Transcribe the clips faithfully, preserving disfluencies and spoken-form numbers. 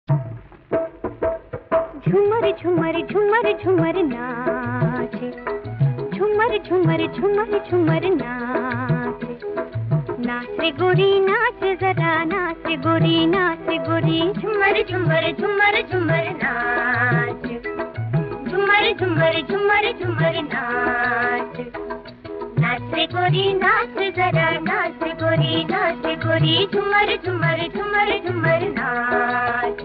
झूमर झूमर झूमर झूमर नाचे, झूमर झूमर झूमर झूमर नाचे, नाच रे गोरी नाच जरा, नाच रे गोरी नाच रे गोरी, झूमर झूमर झूमर झूमर नाच, झूमर झूमर झूमर झूमर नाच, नाच रे गोरी नाच जरा, नाच रे गोरी नाच रे गोरी, झूमर झूमर झूमर झूमर नाच।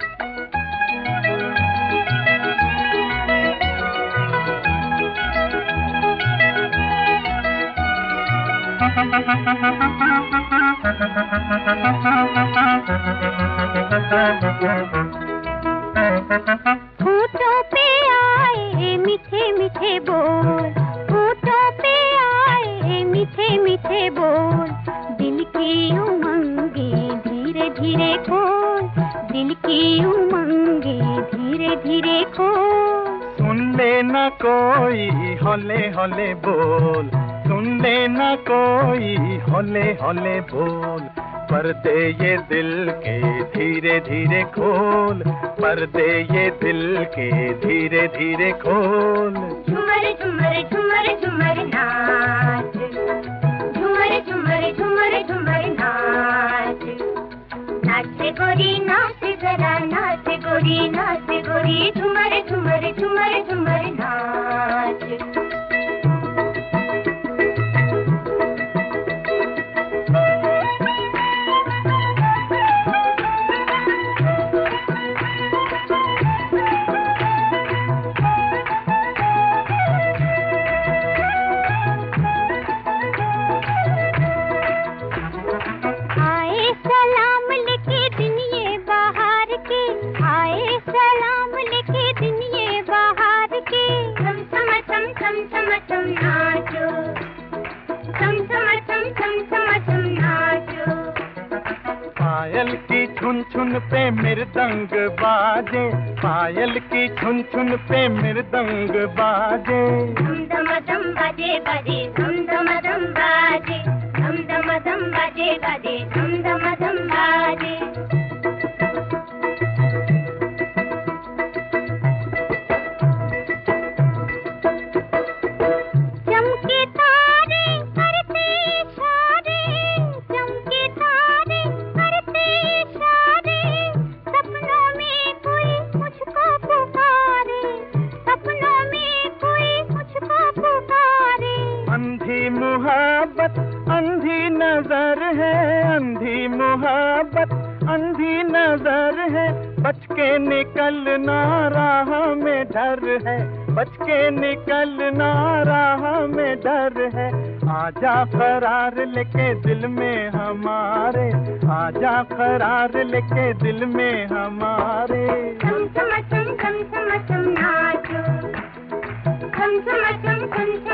होठों पे आए मीठे मीठे बोल, होठों पे आए मीठे मीठे बोल, दिल की उमंगे धीरे धीरे खोल, दिल की उमंगे धीरे धीरे खोल। सुन लेना कोई हौले हौले बोल, सुन लेना कोई हौले हौले बोल, पर्दे ये दिल के धीरे धीरे खोल, पर्दे ये दिल के धीरे धीरे खोल। झूमर झूमर झूमर झूमर नाच, झूमर झूमर झूमर झूमर नाच, नाच गोरी नाच जरा, नाच गोरी नाच गोरी, झूमर झूमर झूमर झूमर नाच। पायल की छुन छुन पे मृदंग बाजे, पायल की छुन छुन पे मृदंग बाजे, धम धम धम बाजे बाजे, धम धम धम बाजे, धम धम धम बाजे बाजे, धम धम धम बाजे। चमके तारे करते इशारे, चमके तारे करते इशारे, सपनों में कोई मुझको पुकारे, सपनों में कोई मुझको पुकारे। अंधी मुहब्बत अंधी नजर है, अंधी मुहब्बत अंधी नजर है, बच के निकलना राह में डर है, बच के निकलना राह में डर है। आजा करार लेके दिल में हमारे, आजा करार लेके दिल में हमारे। चम चम चम चम चम चम नाचो, चम चम चम चम